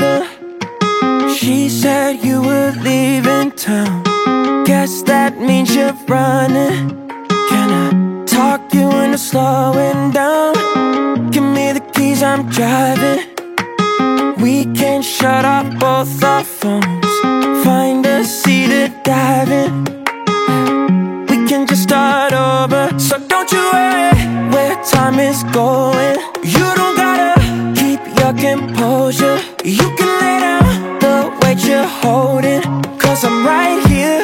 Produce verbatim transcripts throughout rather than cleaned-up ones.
wonder. She said you were leaving town. Guess that means you're running. Can I talk you into slowing down? Give me the keys, I'm driving. We can shut off both our phones, find a sea to dive in. We can just start over. So don't you worry where time is going. You don't gotta keep your composure. You can lay down the weight you're holding, cause I'm right here.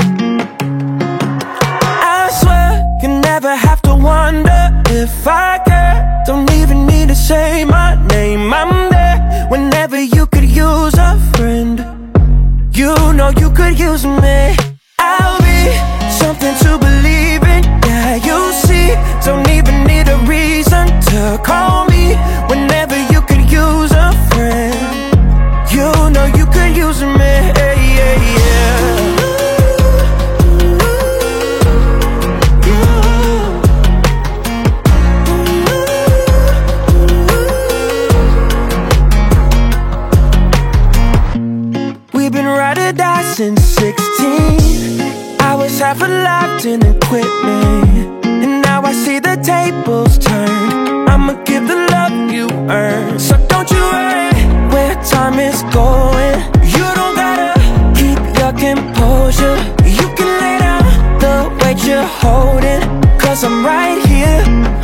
I swear you never have to wonder if I care. Don't even need to say my name, I'm there whenever you could use a friend. You know you could use me. I'll be something to believe in, yeah, you see. Don't even need a reason to call me whenever you could use a friend. You know you could use me, yeah, yeah, yeah. We've been ride or die since sixteen. I was half alive, didn't quit me. And now I see the tables turn. I'ma give the love you earn. So don't you worry where time is going. You don't gotta keep your composure. You can lay down the weight you're holding, cause I'm right here.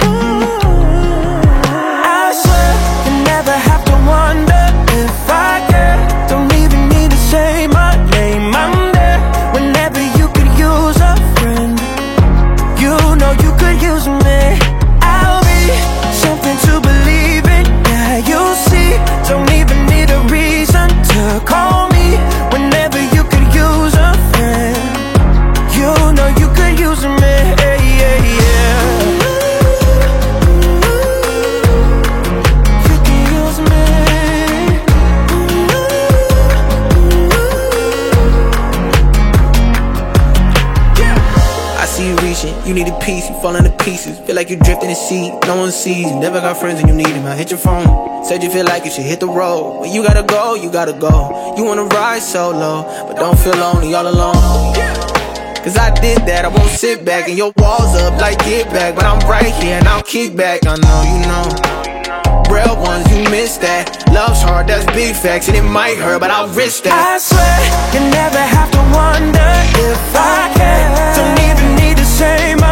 I swear you never have to wonder if I care. Don't even need to say my name, I'm there whenever you could use a friend. You know you could use me. I'll be something to believe in, yeah, you'll see. Don't even need a reason to call me whenever you could use a friend. You know you could use me, yeah, yeah, yeah. You can use me. I see you reaching, you need a piece, you falling to pieces. Feel like you're drifting in sea, no one sees you. Never got friends and you need them. I hit your phone, said you feel like you should hit the road. When you gotta go, you gotta go. You wanna ride solo, but don't feel lonely all alone. Cause I did that, I won't sit back and your walls up like get back. But I'm right here and I'll kick back, I know you know. Real ones, you miss that. Love's hard, that's big facts, and it might hurt, but I'll risk that. I swear you never have to wonder if I care. Don't even need to say my